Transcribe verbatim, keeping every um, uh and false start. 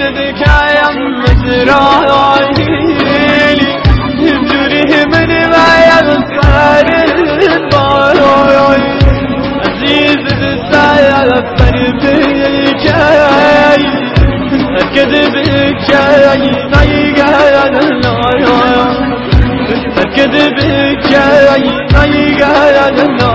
ذكايا مزراعيلي جوري من ما يغفر الباروي عزيز السايا غفر بالجاي أكذب الجاي نايقا النار أكذب الجاي نايقا النار